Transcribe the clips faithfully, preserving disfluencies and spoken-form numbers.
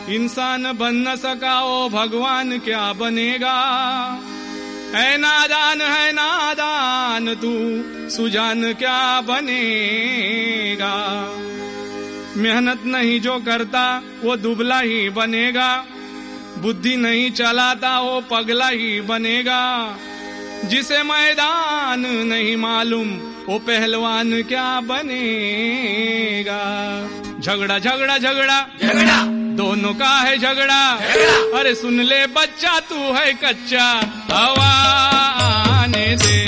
इंसान बन न सका वो भगवान क्या बनेगा। है नादान है नादान तू सुजान क्या बनेगा। मेहनत नहीं जो करता वो दुबला ही बनेगा। बुद्धि नहीं चलाता वो पगला ही बनेगा। जिसे मैदान नहीं मालूम वो पहलवान क्या बनेगा। झगड़ा झगड़ा झगड़ा झगड़ा दोनों का है झगड़ा। अरे सुन ले बच्चा तू है कच्चा हवा आने दे।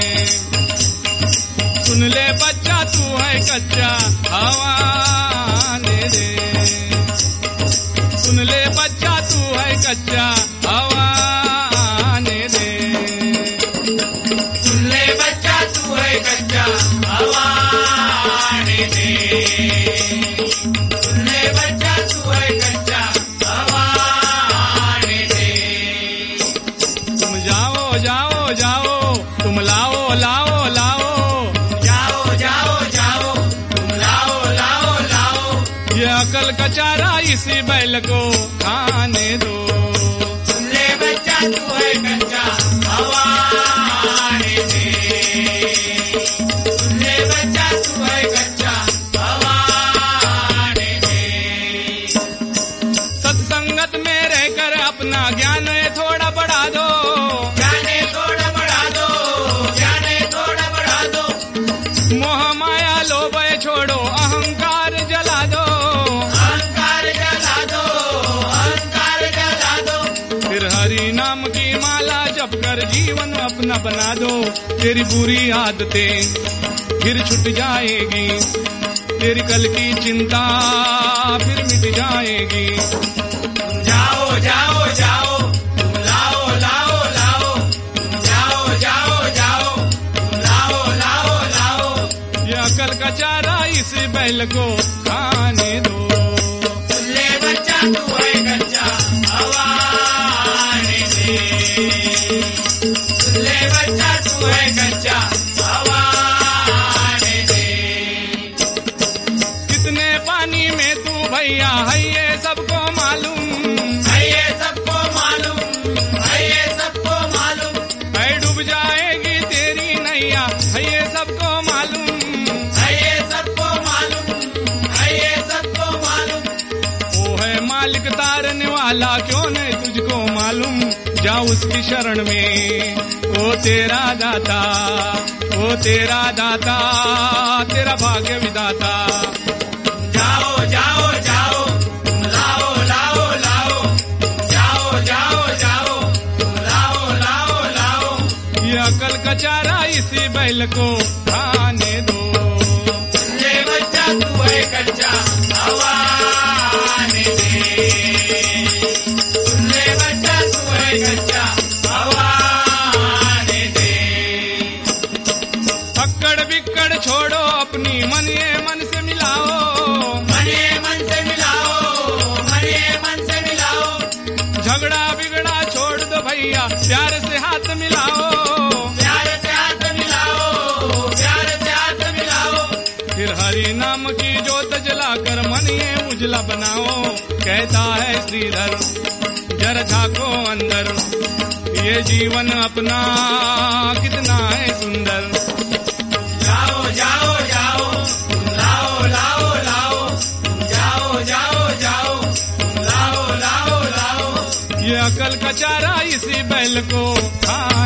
सुन ले बच्चा तू है कच्चा हवा आने दे। सुन ले बच्चा तू है कच्चा हवा आने दे। सुन ले बच्चा तू है कच्चा हवा आने दे। सुन ले बच्चा तू है कच्चा हवा आने दे। तुम जाओ जाओ जाओ तुम लाओ लाओ लाओ। जाओ जाओ जाओ तुम लाओ लाओ लाओ। ये अकल का चारा इसी बैल को खाने दो। सुन ले बच्चा तू है कच्चा हवा आने दे। सुन ले बच्चा तू है कच्चा हवा आने दे। सत्संगत में रहकर अपना ज्ञान थोड़ा बढ़ा दो। ज्ञाने थोड़ा बढ़ा दो। ज्ञाने थोड़ा बढ़ा दो। मोह माया लोभ छोड़ो अहंकार जला दो। अहंकार जला दो। अहंकार जला दो। फिर हरि नाम की माला जप कर जीवन अपना बना दो। तेरी बुरी आदतें फिर छूट जाएगी। तेरी कल की चिंता फिर मिट जाएगी। जाओ जाओ जाओ तुम लाओ लाओ लाओ। जाओ जाओ जाओ तुम लाओ लाओ लाओ। ये अकल का चारा इस बैल को खाने दो। सुन ले बच्चा तू है कच्चा हवा आने दे। सुन ले बच्चा तू है कच्चा हवा आने दे। कितने पानी में तू भैया है ये सबको मालूम। है ये सबको मालूम। है ये सबको मालूम। है डूब जाएगी तेरी नैया है ये सबको मालूम। है ये सबको मालूम। है ये सबको मालूम। वो है मालिक तारने वाला क्यों नहीं तुझको मालूम। जा उसकी शरण में वो तेरा दाता। वो तेरा दाता तेरा भाग्य विधाता। जाओ जाओ जाओ तुम लाओ लाओ लाओ। जाओ जाओ जाओ तुम लाओ लाओ लाओ। ये अकल का चारा इसी बैल को खाने दो। सुन ले बच्चा तू है कच्चा हवा आने दे। सुन ले बच्चा तू है कच्चा हवा आने दे। अक्कड़ बिक्कड़ छोड़ो अपनी मन ये मन से मिलाओ। मन ये मन से मिलाओ। मन ये मन से मिलाओ। झगड़ा बिगड़ा छोड़ दो भैया प्यार से हाथ मिलाओ। प्यार से हाथ मिलाओ। प्यार से हाथ मिलाओ। फिर हरि नाम की जोत जलाकर मन ये उजला बनाओ। कहता है श्रीधर जरा झाको अंदर। ये जीवन अपना कितना है सुंदर। जाओ जाओ जाओ तुम लाओ लाओ लाओ। जाओ जाओ जाओ तुम लाओ लाओ लाओ। ये अकल का चारा इसी बैल को खा